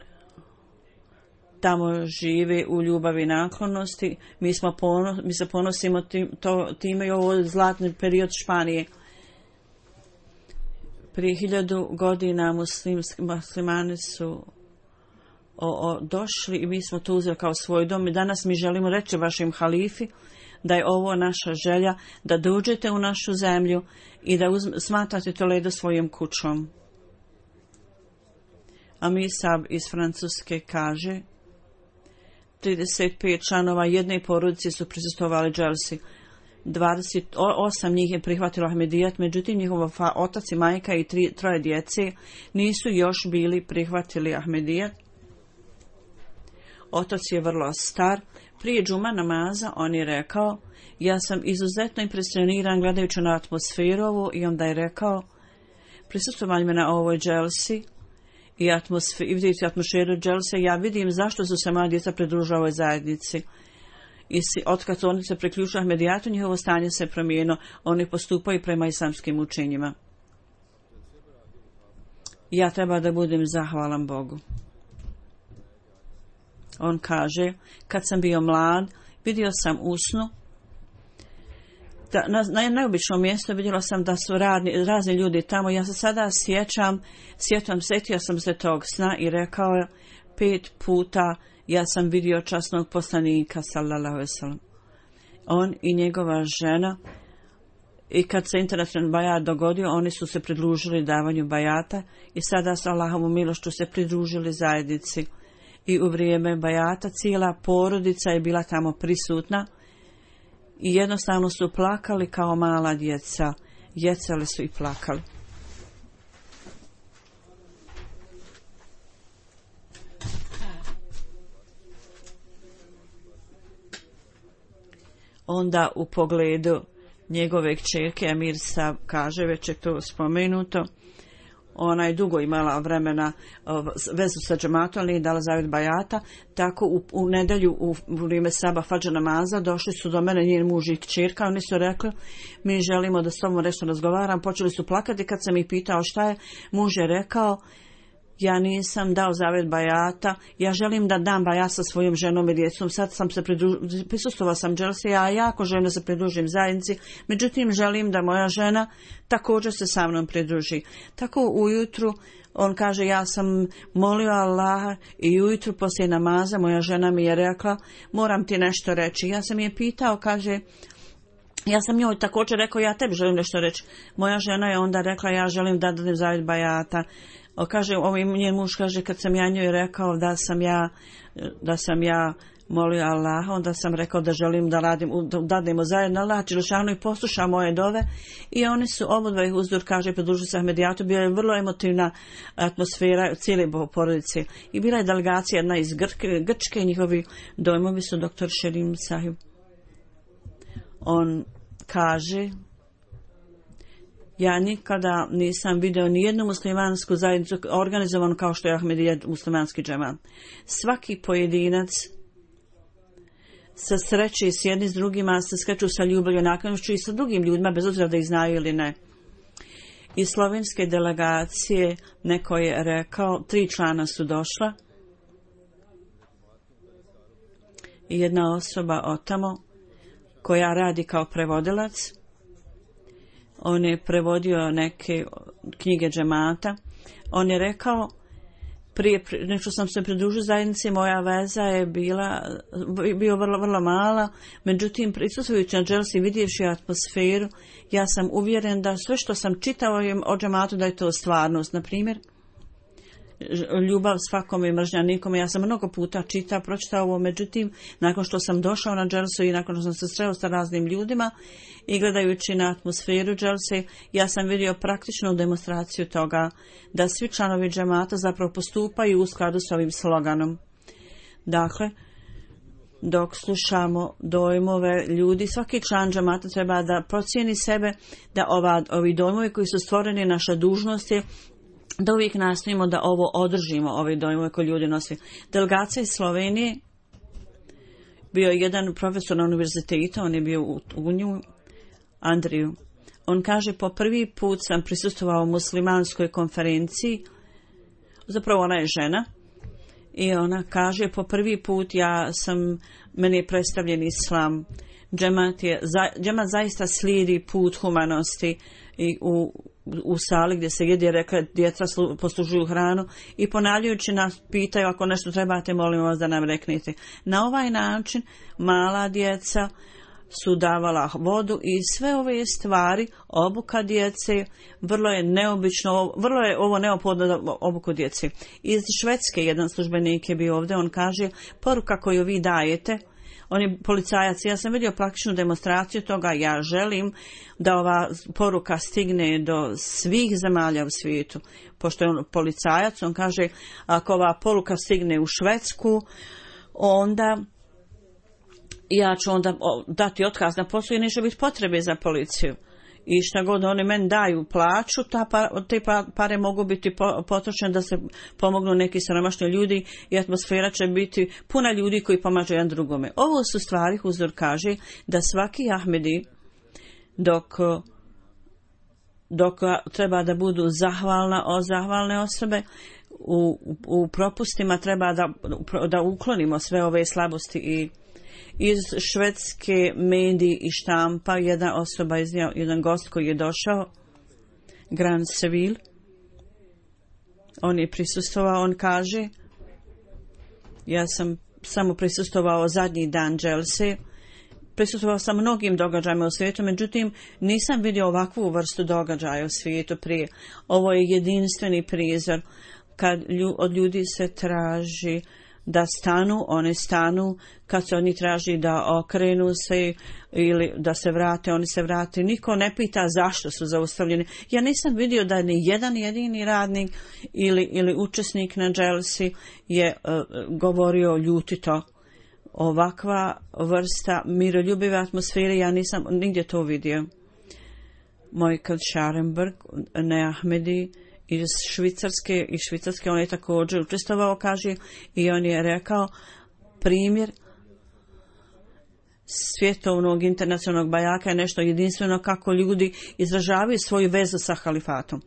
tamo žive u ljubavi i naklonosti. Mi se ponosimo time i ovo zlatni period Španije. Prije 1000 godina muslimani su došli i mi smo to uzeli kao svoj dom i danas mi želimo reći vašem halifi da je ovo naša želja, da dođete u našu zemlju i da smatrate Toledo svojom kućom. Amisab iz Francuske kaže, 35 članova jedne porodice su prisustvovali dželsi. 28 njih je prihvatilo Ahmedijat, međutim njihov otac i majka i 3 djece nisu još bili prihvatili Ahmedijat. Otac je vrlo star. Prije džuma namaza on je rekao, ja sam izuzetno impresioniran gledajući na atmosferu i onda je rekao, prisustvovanje me na ovoj dželsi i vidjeti atmosferu dželse, ja vidim zašto su se moja djeca pridružila ovoj zajednici. I otkad oni se priključili Ahmedijatu, njihovo stanje se promijenilo. Oni postupaju prema islamskim učenjima. Ja treba da budem zahvalan Bogu. On kaže, kad sam bio mlad, vidio sam u snu na neobičnom mjestu vidjela sam da su razni ljudi tamo. Ja se sada sjetio sam se tog sna i rekao je 5 puta ja sam vidio časnog poslanika sallallahu alejhi ve sellem. On i njegova žena, i kad se internacionalni bajat dogodio, oni su se pridružili davanju bajata i sada s Allahovom milošću se pridružili zajednici. I u vrijeme bajata cijela porodica je bila tamo prisutna i jednostavno su plakali kao mala djeca. Jecali su i plakali. Onda u pogledu njegove kćerke Emirsa kaže, već je to spomenuto, ona je dugo imala vremena vezu sa džematom, ali nije dala zavjet bajata. Tako u nedjelju u vrijeme Saba Fadža namaza došli su do mene njen muž i kćerka. Oni su rekli, mi želimo da s tobom nešto razgovaram. Počeli su plakati. Kad sam ih pitao šta je, muž je rekao, ja nisam dao zavjet bajata, ja želim da dam bajat sa svojom ženom i djecom. Sad sam se prisustvovao sam dželsi, ja jako želim da se pridružim zajednici, međutim želim da moja žena također se sa mnom pridruži. Tako ujutru on kaže, ja sam molio Allaha i ujutru poslije namaza moja žena mi je rekla, moram ti nešto reći. Ja sam je pitao, kaže, ja sam njoj također rekao, ja tebi želim nešto reći. Moja žena je onda rekla, ja želim da danem zavjet bajata. Kaže, njen muž kaže, kad sam ja njoj rekao da sam ja molio Allaha, onda sam rekao da želim da dadnemo zajedno. Allah dželešanu i posluša moje dove i oni su obodvoje uzdur, kaže, pridružili se Ahmedijatu. Bila je vrlo emotivna atmosfera cijele porodice i bila je delegacija jedna iz Grčke, njihovi dojmovi su dr. Šerim Sahib. On kaže, ja nikada nisam vidio ni jednu muslimansku zajednicu organizovanu kao što je Ahmedija muslimanski džemat. Svaki pojedinac se sreće s jedni s drugima, se skreću sa ljubavlju, naklonošću i sa drugim ljudima, bez obzira da ih znaju ili ne. Iz slovenske delegacije neko je rekao, 3 člana su došla i jedna osoba od tamo koja radi kao prevodilac. On je prevodio neke knjige džemata. On je rekao, prije nešto sam se pridružio zajednici, moja veza je bio vrlo mala, međutim prisustvujući na dželsi, vidjevši atmosferu, ja sam uvjeren da sve što sam čitao o džematu da je to stvarnost. Na primjer, ljubav svakome i mržnja nikome. Ja sam mnogo puta pročitao ovo, međutim, nakon što sam došao na dželsu i nakon što sam se sreo sa raznim ljudima i gledajući na atmosferu dželse, ja sam vidio praktičnu demonstraciju toga da svi članovi džemata zapravo postupaju u skladu s ovim sloganom. Dakle, dok slušamo dojmove ljudi, svaki član džemata treba da procijeni sebe, da ovi dojmovi koji su stvoreni, naša dužnost je da uvijek nastojimo da ovo održimo, ove dojmove koje ljudi nosi. Delegacija iz Slovenije, bio je jedan profesor na univerzitetu, on je bio u nju, Andriju. On kaže, po prvi put sam prisustvovao muslimanskoj konferenciji, zapravo ona je žena, i ona kaže, po prvi put meni je predstavljen islam. Džemat zaista slijedi put humanosti i u sali gdje se jede, rekla, djeca poslužuju hranu i ponavljajući nas pitaju, ako nešto trebate, molimo vas da nam reknete. Na ovaj način mala djeca su davala vodu i sve ove stvari, obuka djece, vrlo je neobično, vrlo je ovo neophodno da obuku djece. Iz Švedske jedan službenik je bio ovdje, on kaže, poruka koju vi dajete, on je policajac, ja sam vidio praktičnu demonstraciju toga, ja želim da ova poruka stigne do svih zemalja u svijetu. Pošto je on policajac, on kaže, ako ova poruka stigne u Švedsku, onda ja ću onda dati otkaz na poslu i neće biti potrebe za policiju. I šta god oni meni daju plaću, te pare mogu biti potrošene da se pomognu neki siromašni ljudi i atmosfera će biti puna ljudi koji pomažu jedan drugome. Ovo su stvari, Huzur kaže, da svaki Ahmedi dok treba da budu zahvalne osobe, u propustima treba da uklonimo sve ove slabosti i Iz švedske mediji i štampa jedna osoba iznio, jedan gost koji je došao, Grand Seville, on je prisustvovao, on kaže, ja sam samo prisustvovao zadnji dan dželse, prisustvovao sam mnogim događajima u svijetu, međutim nisam vidio ovakvu vrstu događaja u svijetu prije. Ovo je jedinstveni prizor kad od ljudi se traži da stanu, oni stanu, kad se oni traži da okrenu se ili da se vrate, oni se vrate. Niko ne pita zašto su zaustavljeni. Ja nisam vidio da ni jedan jedini radnik ili učesnik na dželsi je govorio ljutito. Ovakva vrsta miroljubive atmosfere ja nisam nigdje to vidio. Michael Scharenberg, Neahmedi iz Švicarske, on je također učestvovao, kaže, i on je rekao primjer svjetovnog internacionalnog bajaka je nešto jedinstveno kako ljudi izražavaju svoju vezu sa halifatom.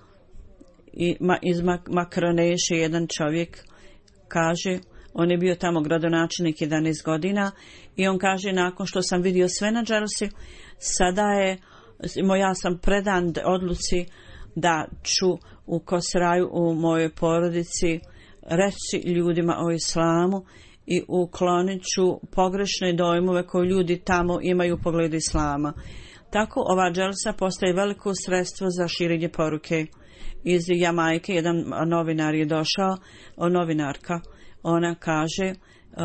I iz Makroneše jedan čovjek kaže, on je bio tamo gradonačelnik 11 godina i on kaže, nakon što sam vidio sve na dželsi, sada je, ja sam predan odluci da ću u Kosraju u mojoj porodici reći ljudima o islamu i uklonit ću pogrešne dojmove koje ljudi tamo imaju u pogledu islama. Tako ova dželsa postaje veliko sredstvo za širenje poruke. Iz Jamajke jedan novinar je došao, novinarka, ona kaže,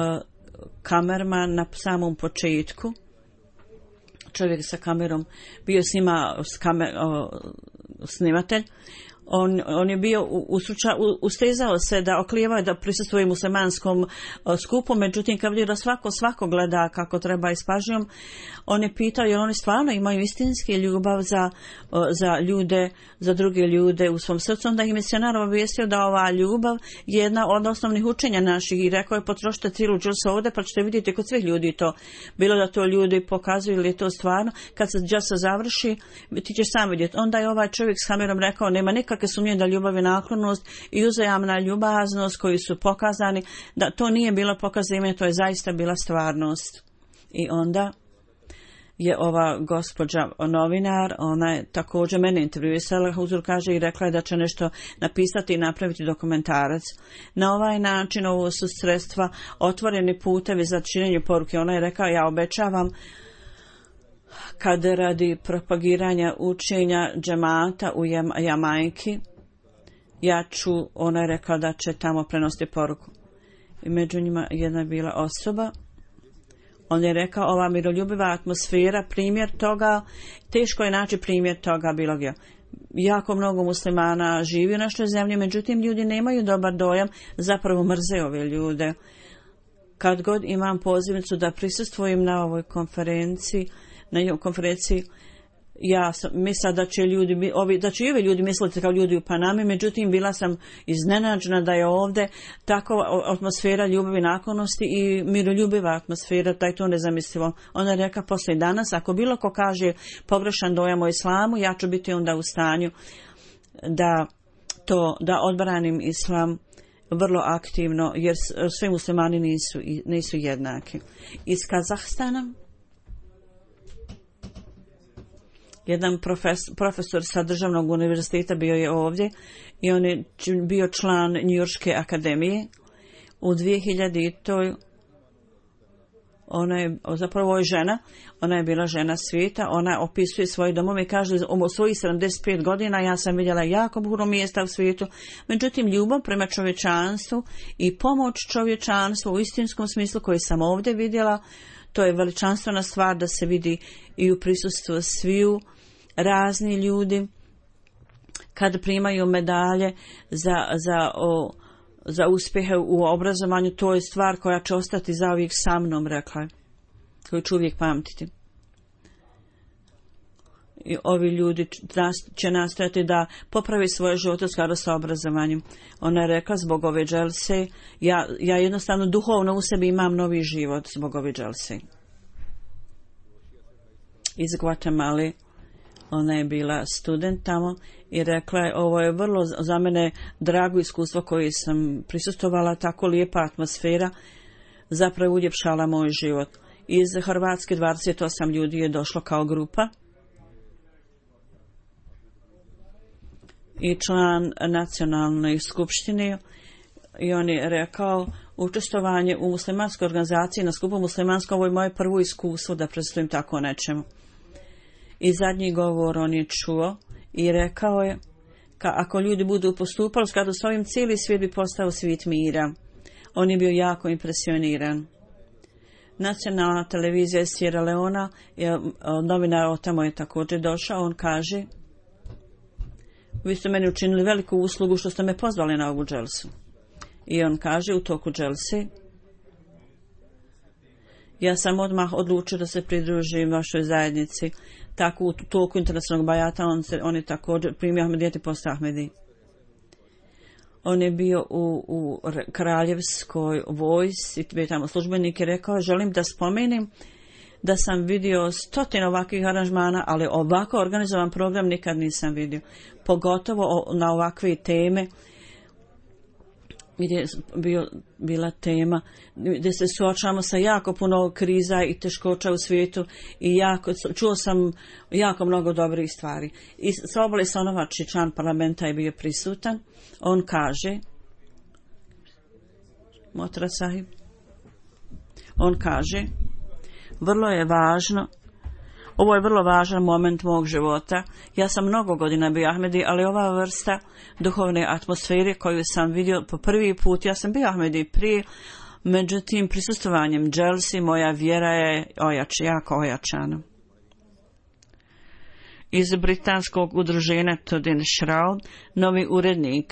kamerman na samom početku, čovjek sa kamerom, bio snima snimatelj, on je bio ustezao se da oklijevao da prisustvuje muslimanskom skupu, međutim kad vidio da svako gleda kako treba i s pažnjom, on je pitao jer oni stvarno imaju istinski ljubav za ljude, za druge ljude u svom srcu. Onda im je misionar obavijestio da ova ljubav je jedna od osnovnih učenja naših i rekao je potrošite cijelu dželsu ovdje pa ćete vidjeti kod svih ljudi to. Bilo da to ljudi pokazuju ili je to stvarno, kad se dželsa završi ti ćeš sam vidjeti. Onda je ovaj čovjek s kamerom rekao nema nikakve sumnje da ljubav je naklonost i uzajamna ljubaznost koji su pokazani, da to nije bilo pokazivanje, to je zaista bila stvarnost. I onda je ova gospođa novinar, ona je također mene intervjuisala, Huzur kaže i rekla je da će nešto napisati i napraviti dokumentarac. Na ovaj način ovo su sredstva, otvoreni putevi za širenje poruke. Ona je rekla ja obećavam kad radi propagiranja učenja džemata u Jamajki, ona je rekla da će tamo prenositi poruku. I među njima jedna je bila osoba, on je rekao ova miroljubiva atmosfera, primjer toga, teško je naći primjer toga bilo gdje. Jako mnogo muslimana živi u našoj zemlji, međutim ljudi nemaju dobar dojam, zapravo mrze ove ljude. Kad god imam pozivnicu da prisustvujem na ovoj konferenciji, ja sam mislila da će i ovi ljudi misliti kao ljudi u Panami, međutim bila sam iznenađena da je ovdje takva atmosfera ljubavi, naklonosti i miroljubiva atmosfera, da je to nezamislivo. Ona je rekla poslije danas, ako bilo ko kaže pogrešan dojam o islamu, ja ću biti onda u stanju da odbranim islam vrlo aktivno, jer svi muslimani nisu jednaki. Iz Kazahstana jedan profesor sa državnog univerziteta bio je ovdje i on je bio član Njujorške akademije. U 2000. Ovo je žena, ona je bila žena svijeta, ona opisuje svoje domove i kaže u svojih 75 godina ja sam vidjela jako puno mjesta u svijetu, međutim ljubav prema čovječanstvu i pomoć čovječanstvu u istinskom smislu koji sam ovdje vidjela, to je veličanstvena stvar da se vidi i u prisustvu sviju razni ljudi kad primaju medalje za uspjehe u obrazovanju, to je stvar koja će ostati zauvijek sa mnom, rekla je, koju ću uvijek pamtiti. I ovi ljudi će nastojati da popravi svoje živote u skladu sa obrazovanjem. Ona je rekla zbog ove dželse, ja jednostavno duhovno u sebi imam novi život zbog ove dželse. Iz Guatemala, ona je bila student tamo i rekla je ovo je vrlo za mene drago iskustvo koje sam prisustvovala, tako lijepa atmosfera. zapravo uljepšala moj život. Iz Hrvatske 28 ljudi je došlo kao grupa i član nacionalne skupštine, i on je rekao učestvovanje u muslimanskoj organizaciji na skupu muslimanskom, ovo je moje prvo iskustvo da predstavim tako nečemu. I zadnji govor on je čuo i rekao je, ako ljudi budu postupali u skladu s ovim, cijeli svijet bi postao svijet mira. On je bio jako impresioniran. Nacionalna televizija Sierra Leona, novinar od tamo je također došao, on kaže, vi ste meni učinili veliku uslugu što ste me pozvali na ovu dželsu. I on kaže u toku dželse, ja sam odmah odlučio da se pridružim vašoj zajednici. Tako u toku internacionalnog bajata on je također primio Ahmedijet i postao Ahmedi. On je bio u kraljevskoj vojsci, bio tamo službenik i rekao, želim da spomenem da sam vidio stotine ovakvih aranžmana, ali ovako organizovan program nikad nisam vidio. Pogotovo na ovakve teme gdje je bila tema gdje se suočavamo sa jako puno kriza i teškoća u svijetu i čuo sam jako mnogo dobrih stvari. I Soboli Sonovač, član parlamenta, je bio prisutan. On kaže, Motra Sahib, on kaže, vrlo je važno, ovo je vrlo važan moment mog života. Ja sam mnogo godina bio Ahmedi, ali ova vrsta duhovne atmosfere koju sam vidio po prvi put, ja sam bio Ahmedi prije, međutim prisustvovanjem dželsi moja vjera je jako ojačana. Iz britanskog udruženja Tudin Shroud, novi urednik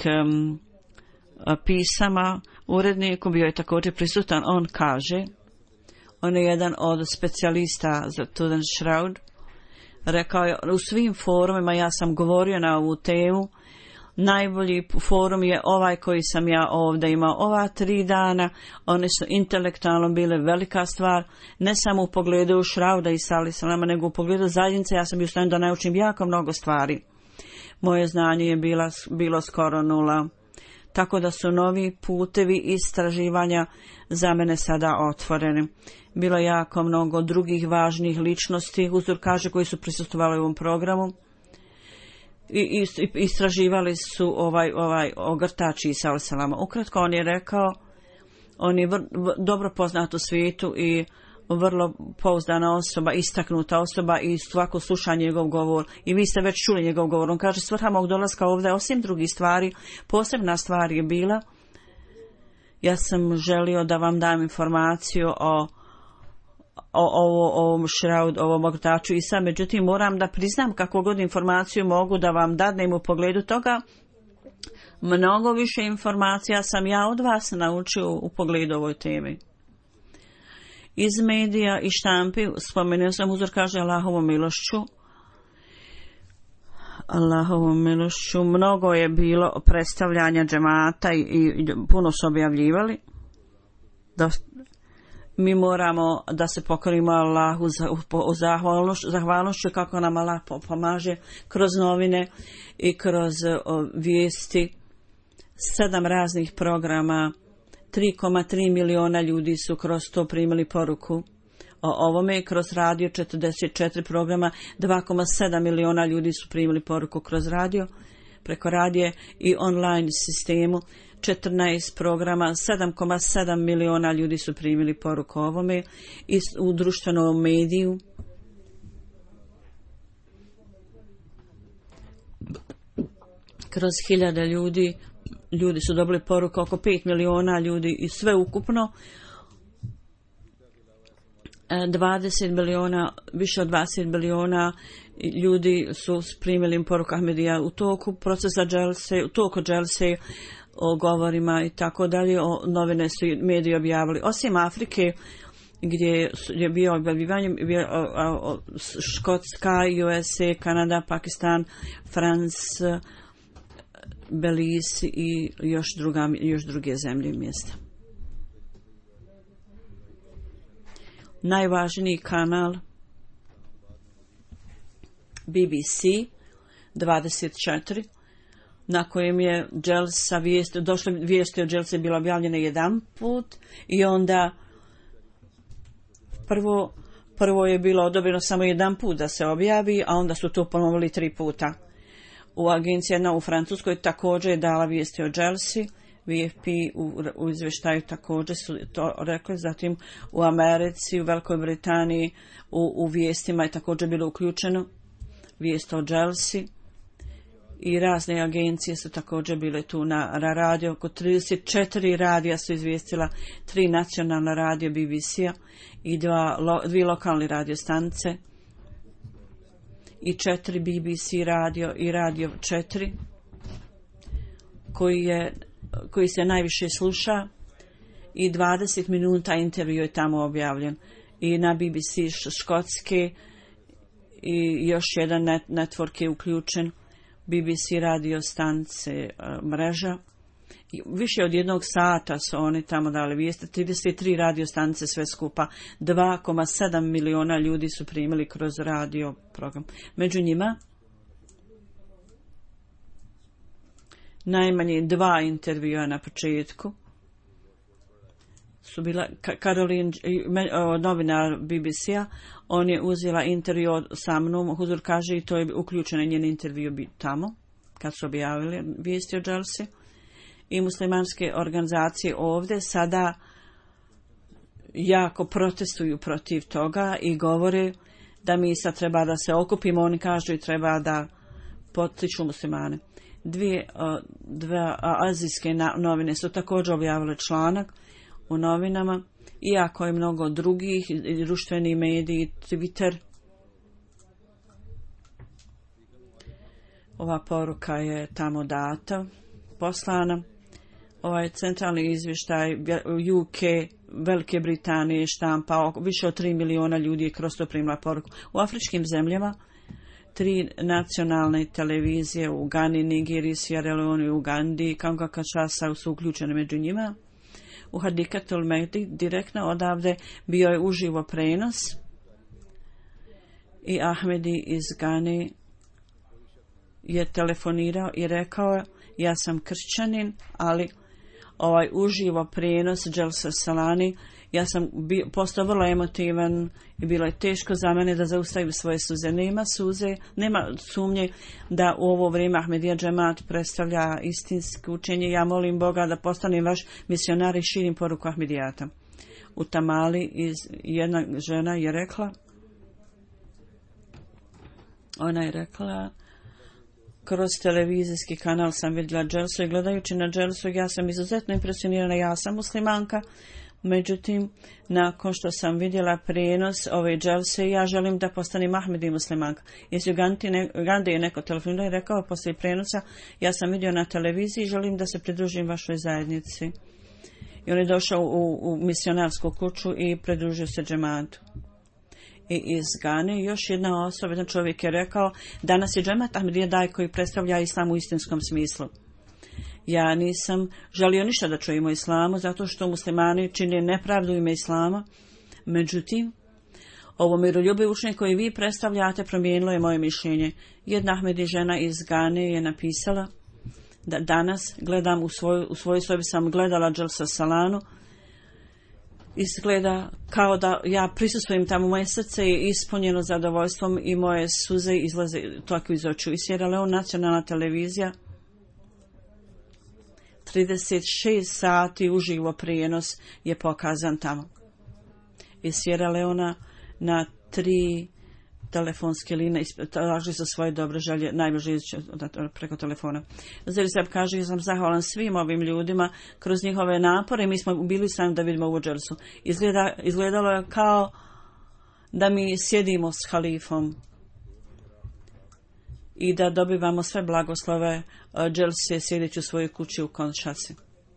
pisama, uredniku bio je također prisutan, on kaže, on je jedan od specijalista za Tudin Shroud, rekao je, u svim forumima ja sam govorio na ovu temu, najbolji forum je ovaj koji sam ja ovdje imao ova 3 dana, one su intelektualno bile velika stvar, ne samo u pogledu Šrauda i Salama, nego u pogledu zajednice. Ja sam bio u stanju da naučim jako mnogo stvari. Moje znanje je bilo skoro 0. Tako da su novi putevi istraživanja za mene sada otvoreni. Bilo jako mnogo drugih važnih ličnosti, Huzur kaže, koji su prisustvovali u ovom programu. I istraživali su ovaj ogrtač Isa al-Salama. Ukratko on je rekao, on je dobro poznat u svijetu i vrlo pouzdana osoba, istaknuta osoba i svako sluša njegov govor. I vi ste već čuli njegov govor. On kaže, svrha mog dolaska ovdje, osim drugih stvari, posebna stvar je bila, ja sam želio da vam dam informaciju o ovom Šraud, ovom ogrtaču Isa, međutim moram da priznam kako god informaciju mogu da vam dadnem u pogledu toga, mnogo više informacija sam ja od vas naučio u pogledu ovoj temi. Iz medija i štampi spomenuo sam, Huzur kaže, Allahovom milošću, mnogo je bilo predstavljanja džemata i puno su objavljivali. Mi moramo da se pokorimo Allahu zahvalnošću kako nam Allah pomaže kroz novine i kroz vijesti. 7 raznih programa, 3,3 miliona ljudi su kroz to primili poruku o ovome, kroz radio 44 programa, 2,7 miliona ljudi su primili poruku kroz radio, preko radije i online sistemu. 14 programa, 7,7 miliona ljudi su primili poruku o ovome i u društvenom mediju. Kroz 1000 ljudi su dobili poruku, oko 5 miliona ljudi i sve ukupno 20 miliona, više od 20 miliona ljudi su primili poruku Ahmedija u toku procesa dželse, u toku dželse, o govorima i tako dalje, novine su mediji objavili. Osim Afrike, gdje je bio objavljivanje, Škotska, USA, Kanada, Pakistan, France, Belize i još druge zemlje i mjesta. Najvažniji kanal BBC 24, na kojem je dželsa došle vijesti o dželsi bila objavljena jedan put i onda Prvo je bilo odobreno samo jedan put da se objavi, a onda su to ponovili 3 puta. U agenciji jedna u Francuskoj također je dala vijesti o Jelsi, VFP u izvještaju također su to rekli, zatim u Americi, u Velikoj Britaniji, u vijestima je također bilo uključeno vijest o Jelsi i razne agencije su također bile tu na radio, oko 34 radija su izvijestila, 3 nacionalna radio BBC-a i 2 lokalne radio stanice i 4 BBC radio i radio 4 koji se najviše sluša i 20 minuta intervju je tamo objavljen i na BBC Škotske i još jedan network je uključen, BBC radio stanice mreža. I više od 1 sata su oni tamo dali vijesti, 33 radio stanice sve skupa, 2,7 miliona ljudi su primili kroz radio program. Među njima najmanje 2 intervjua na početku su bila Caroline, novinar BBC-a, on je uzela intervju sa mnom, Huzur kaže, i to je uključeno njen intervju tamo, kad su objavili vijesti o Jelsi. I muslimanske organizacije ovdje sada jako protestuju protiv toga i govore da mi sad treba da se okupimo, oni kažu i treba da potiču muslimane. 2 azijske novine su također objavile članak u novinama, iako je mnogo drugih društveni mediji, Twitter. Ova poruka je tamo data, poslana. Ovaj centralni izvještaj UK, Velike Britanije štampa, više od 3 miliona ljudi je kroz to primila poruku. U afričkim zemljama 3 nacionalne televizije u Gani, Nigeriji, Sierra Leone i Ugandi, Kongo Kinshasa su uključene među njima. U Hadikatul Mehdi direktno odavde bio je uživo prenos i Ahmedi iz Gane je telefonirao i rekao, ja sam kršćanin, ali ovaj uživo prijenos Jelsa Salani, ja sam postao vrlo emotivan i bilo je teško za mene da zaustavim svoje suze. Nema sumnje da u ovo vrijeme Ahmedija džemat predstavlja istinsko učenje. Ja molim Boga da postanem vaš misionar i širim poruku Ahmedijata. U Tamali jedna žena je rekla, kroz televizijski kanal sam vidjela Jelsu i gledajući na Jelsu ja sam izuzetno impresionirana, ja sam muslimanka, međutim nakon što sam vidjela prijenos ove Jelse ja želim da postanem Ahmedi muslimanka. Iz Ugande je neko telefonirao i rekao poslije prijenosa, ja sam vidio na televiziji i želim da se pridružim vašoj zajednici. I on je došao u misionarsku kuću i pridružio se džematu. I iz Gane još jedna osoba, jedan čovjek je rekao, danas je džemat Ahmedija Daj koji predstavlja islam u istinskom smislu. Ja nisam želio ništa da čujem o islamu, zato što muslimani čine nepravdu ime islama. Međutim, ovo miroljubivo učenje koje vi predstavljate promijenilo je moje mišljenje. Jedna Ahmedi žena iz Gane je napisala da danas gledam u svojoj sobi sam gledala Jelsa Salanu. Izgleda kao da ja prisustvujem tamo, moje srce je ispunjeno zadovoljstvom i moje suze izlaze tako iz očiju. I Sierra Leone nacionalna televizija 36 sati uživo prijenos je pokazan tamo. Iz Sierra Leona na 3 telefonske linije traži za svoje dobre želje, najbolje preko telefona. Zerisab kaže, ja sam zahvalan svim ovim ljudima kroz njihove napore. Mi smo bili sami da vidimo ovu Jelsu. Izgledalo je kao da mi sjedimo s halifom i da dobivamo sve blagoslove Jelse sjedeći u svojoj kući u Kinshasi.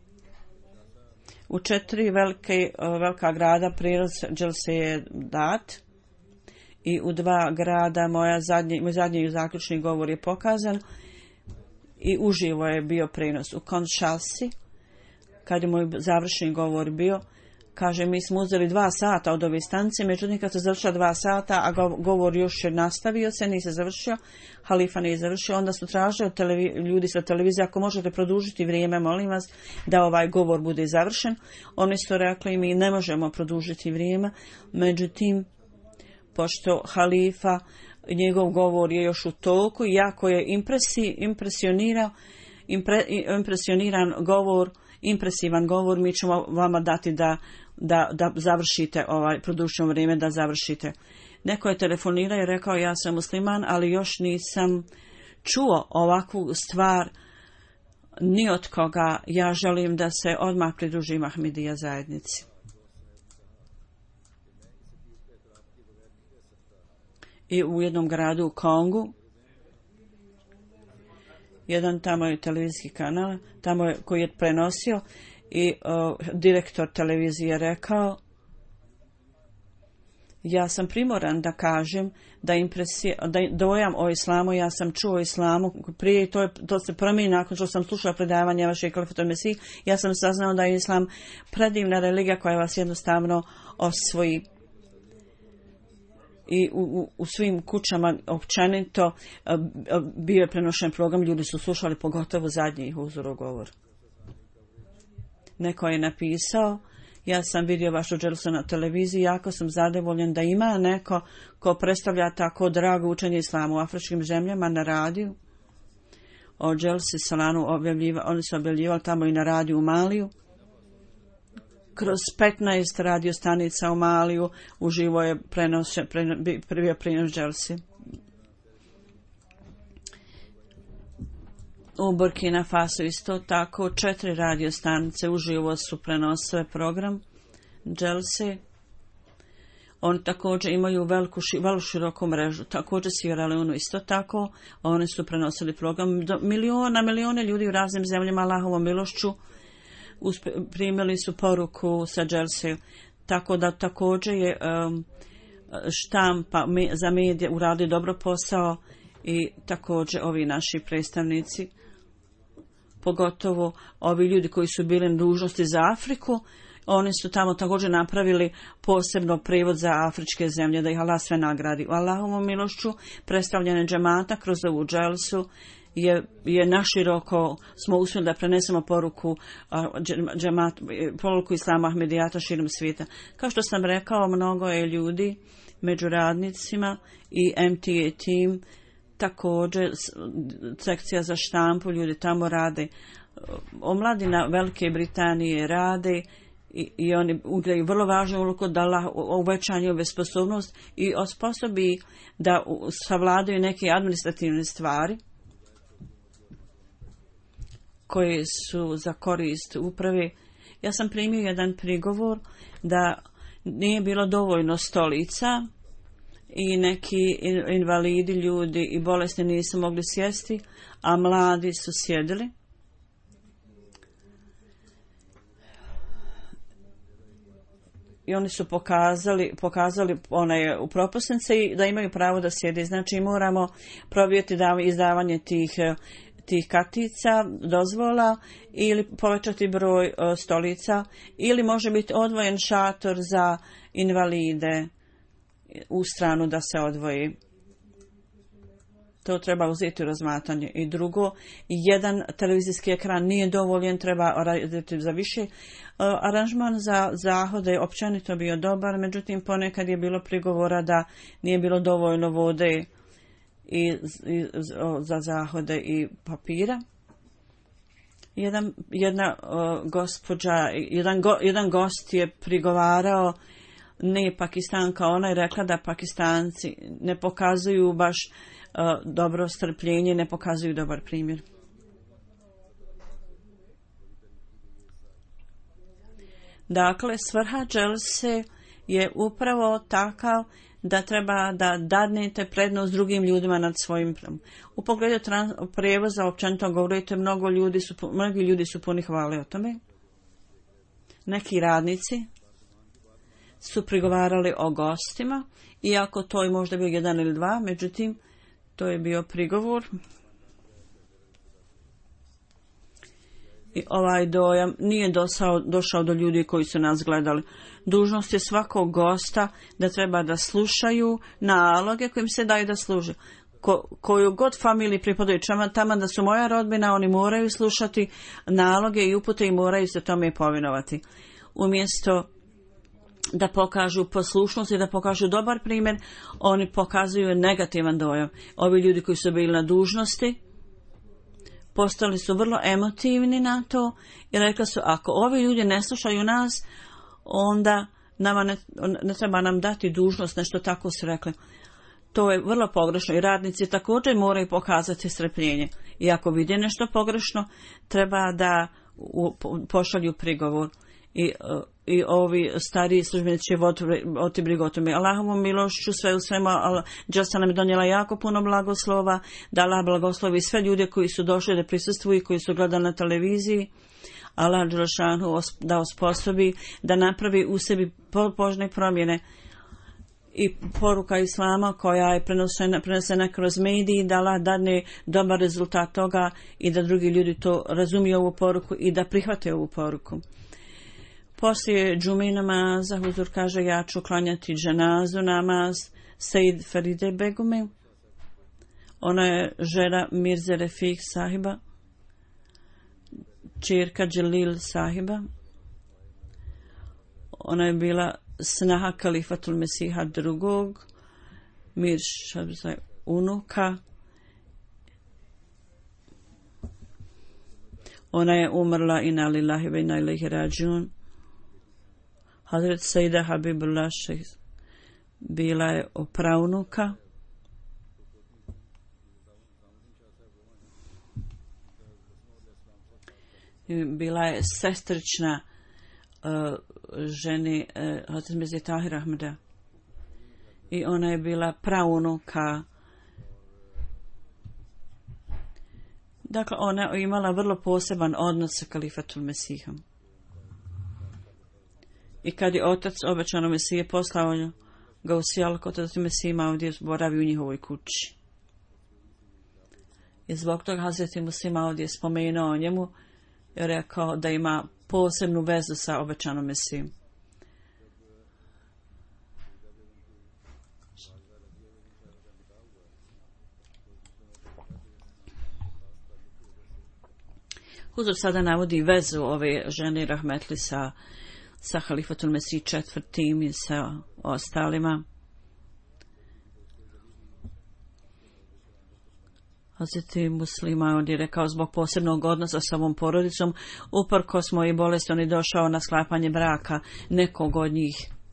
U 4 velika grada prijenos Jelse je dat. I u 2 grada moj zadnji zaključni govor je pokazan i uživo je bio prenos u Kinshasi, kad je moj završni govor bio, Kaže, mi smo uzeli 2 sata od ove stanice, međutim kad se završila 2 sata, a govor još je nastavio se, nije se završio, halifa nije završio, onda su tražili ljudi sa televizije, ako možete produžiti vrijeme, molim vas, da ovaj govor bude završen. Oni su rekli, mi ne možemo produžiti vrijeme, međutim, pošto halifa, njegov govor je još u toku, jako je impresioniran govor, impresivan govor, mi ćemo vama dati da završite produženo vrijeme, da završite. Neko je telefonirao i rekao, ja sam musliman, ali još nisam čuo ovakvu stvar ni od koga. Ja želim da se odmah pridružim Ahmedija zajednici. I u jednom gradu u Kongu, jedan tamo je televizijski kanal, koji je prenosio i direktor televizije rekao, ja sam primoran da kažem da dojam o islamu, ja sam čuo o islamu prije, to se promijeni nakon što sam slušao predavanje vašeg Kalifatul Mesih, ja sam saznao da je islam predivna religija koja vas jednostavno osvoji. I u svim kućama općenito bio je prenošen program, ljudi su slušali, pogotovo zadnji huzurov govor. Neko je napisao, ja sam vidio vašu dželsu na televiziji, jako sam zadovoljan da ima neko ko predstavlja tako drago učenje islamu u afričkim zemljama na radiju. O dželsi Salanu oni su objavljivali tamo i na radiju u Maliju. Kroz 15 radio stanica u Maliju uživo je prvi prenos dželsi. U Burkina Faso isto tako 4 radio stanice uživo su prenosile program dželsi. Oni također imaju vrlo široku mrežu. Također Sierra Leone isto tako. Oni su prenosili program. Milijone ljudi u raznim zemljama Allahovom milošću primili su poruku sa dželsi. Tako da također je štampa za medije uradi dobro posao i također ovi naši predstavnici, pogotovo ovi ljudi koji su bili na dužnosti za Afriku, oni su tamo također napravili posebno prevod za afričke zemlje, da ih Allah sve nagradi. U Allahovom milošću predstavljene džemata kroz ovu dželsu je naširoko, smo uspjeli da prenesemo poruku islama Ahmedijata širom svijeta. Kao što sam rekao, mnogo je ljudi među radnicima i MTA tim, također sekcija za štampu, ljudi tamo rade. Omladina Velike Britanije rade i oni igraju vrlo važnu ulogu da uvećanje ove sposobnost i osposobi da savladaju neke administrativne stvari koje su za korist uprave. Ja sam primio jedan prigovor da nije bilo dovoljno stolica i neki invalidi, ljudi i bolesni nisu mogli sjesti, a mladi su sjedili. I oni su pokazali u propusnici da imaju pravo da sjede. Znači moramo provjeriti izdavanje tih kartica, dozvola ili povećati broj stolica ili može biti odvojen šator za invalide u stranu da se odvoji. To treba uzeti u razmatranje. I drugo, jedan televizijski ekran nije dovoljen, treba raditi za više. Aranžman za zahode je općenito bio dobar, međutim ponekad je bilo prigovora da nije bilo dovoljno vode za zahode i papira. Jedan gost je prigovarao, ne Pakistanka, ona je rekla da Pakistanci ne pokazuju baš dobro strpljenje, ne pokazuju dobar primjer. Dakle, svrha dželse je upravo takav da treba da dadnete prednost drugim ljudima nad svojim. U pogledu prijevoza općenito govorite, mnogi ljudi su puni hvale o tome. Neki radnici su prigovarali o gostima, iako to je možda bio 1 ili 2, međutim, to je bio prigovor. I ovaj dojam nije došao do ljudi koji su nas gledali. Dužnost je svakog gosta da treba da slušaju naloge kojim se daju da služe. Koju god familiji pripadaju, tamo da su moja rodbina, oni moraju slušati naloge i upute i moraju se tome povinovati. Umjesto da pokažu poslušnost i da pokažu dobar primjer, oni pokazuju negativan dojam. Ovi ljudi koji su bili na dužnosti postali su vrlo emotivni na to i rekli su, ako ovi ljudi ne slušaju nas, onda nama ne treba nam dati dužnost, nešto tako su rekli. To je vrlo pogrešno i radnici također moraju pokazati strpljenje. I ako vide nešto pogrešno, treba da pošalju prigovor. I ovi stariji službenici će voditi brigu o tome. Allahovom milošću sve u svemu, Đelsa nam je donijela jako puno blagoslova, da Allah blagoslovi sve ljude koji su došli da prisustvuju i koji su gledali na televiziji. Allah Đelšanu da osposobi, da napravi u sebi požne promjene. I poruka Islama koja je prenesena kroz mediji, da Allah dadne dobar rezultat toga i da drugi ljudi to razumiju ovu poruku i da prihvate ovu poruku. Poslije džume namaza huzur kaže, ja ću klanjati dženazu namaz Sejid Faride Begume. Ona je žena Mirze Refik sahiba, čerka Dželil sahiba. Ona je bila snaha Kalifatul Mesiha II, Mir Šabzaj unuka. Ona je umrla inna lillahi wa inna ilaihi rađun. Hazret Sejda Habibullah Šejh bila je pravnuka. Bila je sestrična ženi Hazret Mirze Tahir Ahmeda. I ona je bila pravunuka. Dakle, ona je imala vrlo poseban odnos sa Kalifatul Mesihom. I kad je otac obećano Mesije poslao ga u Sijalkot, da ti Mesijima ovdje boravi u njihovoj kući. I zbog toga Hazreti Muslima ovdje spomenuo o njemu i rekao da ima posebnu vezu sa obećanom Mesijom. Huzur sada navodi vezu ove žene rahmetli sa Halifatul Mesih IV i sa ostalima. Hazreti Muslima on je rekao, zbog posebnog odnosa sa ovom porodicom, uprkos moje bolesti, on je došao na sklapanje braka nekog od njih.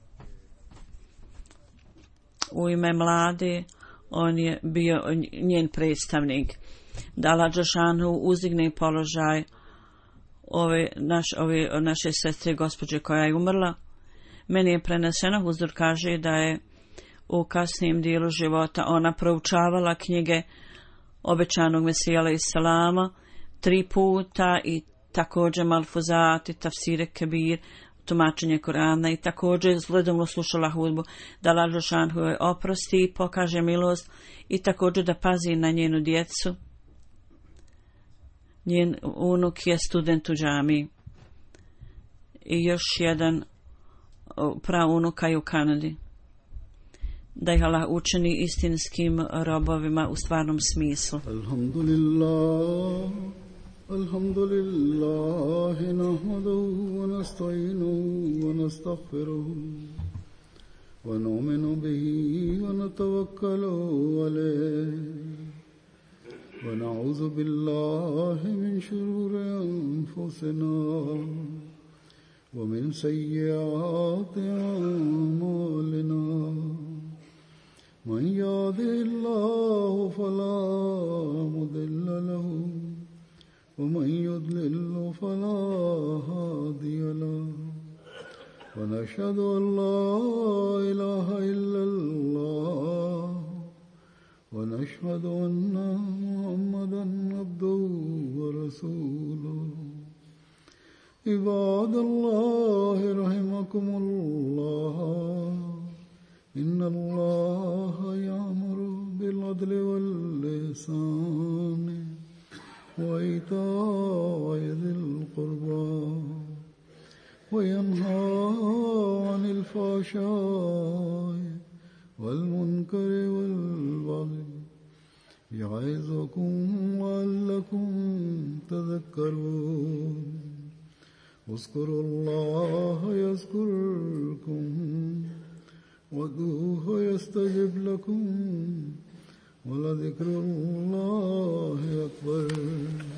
U ime mlade, on je bio njen predstavnik. Da Allah Đelešanu uzdigne položaj ove naše sestre gospođe koja je umrla. Meni je preneseno, huzur kaže da je u kasnijem dijelu života ona proučavala knjige obećanog Mesija alejhi selama 3 puta i također Malfuzat i Tafsire Kebir, tumačenje Kur'ana, i također redovno slušala hudbu, da Allah Đelešanu joj oprosti i pokaže milost, i također da pazi na njenu djecu. Njen unuk je student u džamiji i još jedan praunuka je u Kanadi. Da ih Allah učini istinskim robovima u stvarnom smislu. Alhamdulillah, alhamdulillah, nahmaduhu wa nasta'inuhu wa nastaghfiruhu wa nu'minu bihi wa natawakkalu alayhi. ونعوذ بالله من شرور أنفسنا ومن سيئات أعمالنا من يهده الله فلا مضل له ومن يضلل فلا هادي له ونشهد أن لا إله إلا الله ونشهد أن محمدا عبده ورسوله عباد الله رحمكم الله إن الله يأمر بالعدل والإحسان وإيتاء ذي القربى عن الفحشاء والمنكر والبغي يعظكم لعلكم تذكرون اذكروا الله يذكركم وادعوه يستجب لكم ولذكر الله أكبر.